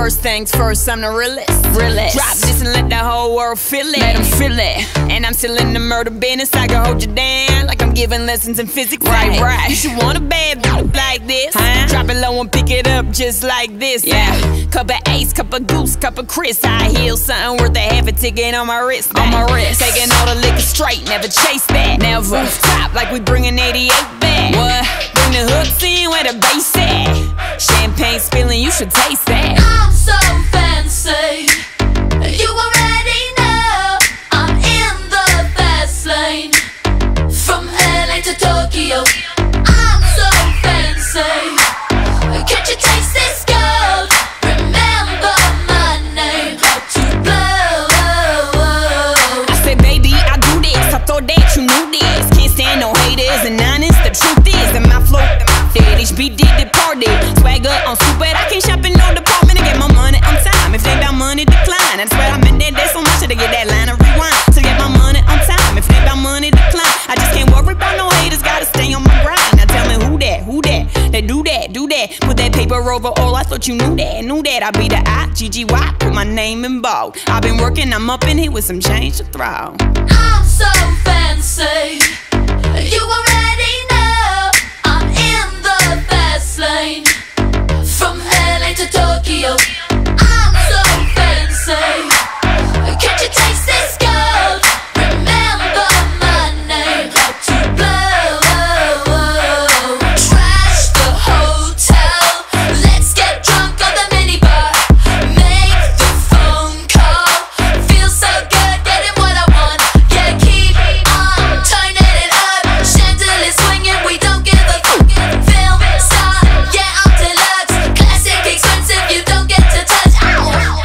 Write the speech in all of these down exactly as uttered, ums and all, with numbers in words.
First things first, I'm the realest. realest. Drop this and let the whole world feel it. Let them feel it. And I'm still in the murder business. I can hold you down like I'm giving lessons in physics. Right, right. You should want a bad bitch like this. Huh? Drop it low and pick it up just like this. Yeah. Cup of Ace, cup of Goose, cup of Chris. I heal something worth a half a ticket on my wrist. On my wrist. Taking all the liquor straight, never chase that. Never. Top like we bringing eighty-eight back. What? Bring the hooks in where the bass at. Champagne spilling, you should taste that. I'm so fancy. You already know I'm in the fast lane. From L A to Tokyo, I'm so fancy. Can't you taste this gold? Remember my name, how to blow. I said, baby, I do this. I thought that you knew this. Can't stand no haters and honest. The truth is, in my flow, dead H B did the party. Swagger on stupid, I can't shop in no department to get my money on time. If they got money, decline. That's where I'm in there, there's so much to get that line of rewind. To get my money on time. If they got money, decline. I just can't worry about no haters, gotta stay on my grind. Now tell me who that, who that? They do that, do that. Put that paper over all, I thought you knew that, knew that. I be the I G G Y, put my name in bold. I've been working, I'm up in here with some change to throw. I'm so fancy. You already know I'm in the fast lane. From L A to Tokyo, I'm so fancy. Can't you taste this gold? Remember my name, how to blow. Trash the hotel, let's get drunk on the minibar. Make the phone call, feel so good getting what I want. Yeah, keep on turning it up, chandelier swinging, we don't give a fuck. Film star, yeah, I'm deluxe, classic expensive, you don't get to touch. Ow.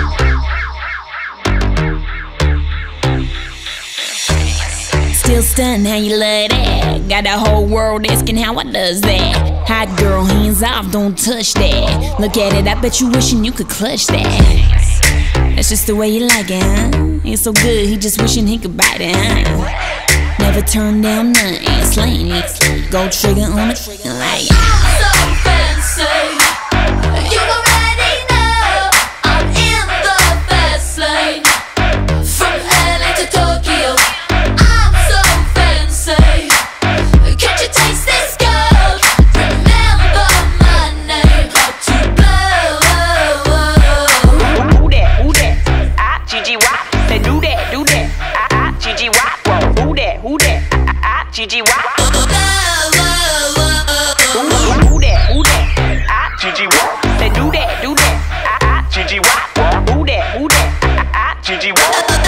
Still stunned how you love that. Got the whole world asking how I does that. Hot girl, hands off, don't touch that. Look at it, I bet you wishing you could clutch that. That's just the way you like it, huh? It's so good, he just wishing he could bite it, huh? Never turn down nothing, slaying it. Gold trigger on it, like I'm so fancy. You already know I'm in the fast lane. From L A to Tokyo, I'm so fancy. Can't you taste this gold? Remember my name, how to blow. who that, who that? I G G Y. They do that, do that. I I G G Y. Who that, who that? I I G G Y. Who that, who that? I G G Y. They do that, do that. I I G G Y. Who that, who that? I I G G Y.